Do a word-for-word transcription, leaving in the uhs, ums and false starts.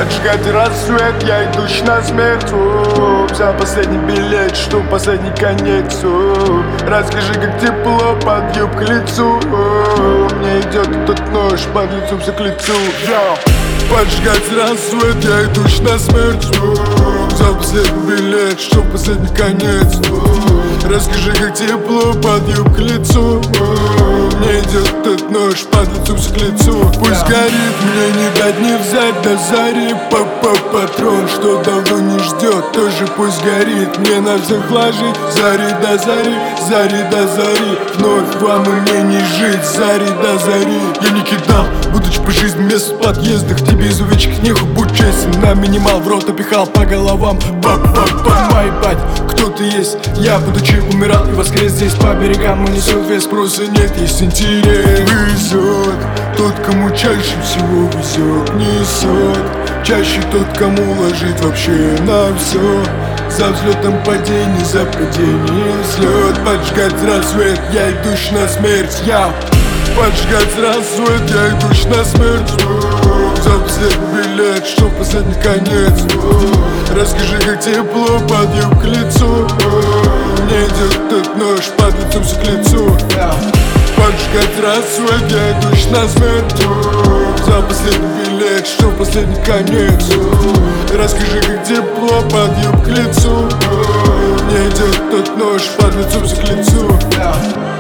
Поджигать рассвет, я идущий на смерть. О, взял последний билет, что последний конец. О, расскажи, как тепло под юбкой лицу. О, мне идет этот нож под лицом все к лицу. Йо. Поджигать рассвет, я идущий на смерть. О, взял последний билет, что последний конец. О, расскажи, как тепло под юбкой лицу. О, мне идет этот нож под лицом все к лицу. Пусть горит, мне не дать не взять до зари. Папа патрон, что давно не ждет, тоже пусть горит. Мне на всех ложить, зари до зари, зари до зари. Вновь вам и мне не жить, зари до зари. Я не кидал, будучи по жизни мест в подъездах. Тебе из увечек нехуй, будь честен. На минимал в рот опихал по головам. Пап-пап-пап, ебать, кто ты есть? Я, будучи умирал и воскрес здесь по берегам. Унесет вес, спроса нет, есть интерес. Везет тот, кому чаще всего везет, несет. Чаще тот, кому ложит вообще на все. За взлетом падений, за падение взлет. Поджигать рассвет, я идущий на смерть. Я поджигать рассвет, я идущий на смерть. За последний билет, что последний конец. Расскажи, как тепло под юбкой лицу. Мне идет этот нож под лицом все к лицу. Поджигать рассвет, я идущий на смерть. За последний билет, что последний конец. Расскажи, как тепло под юбкой лицу. Мне идет этот нож под лицом все к лицу.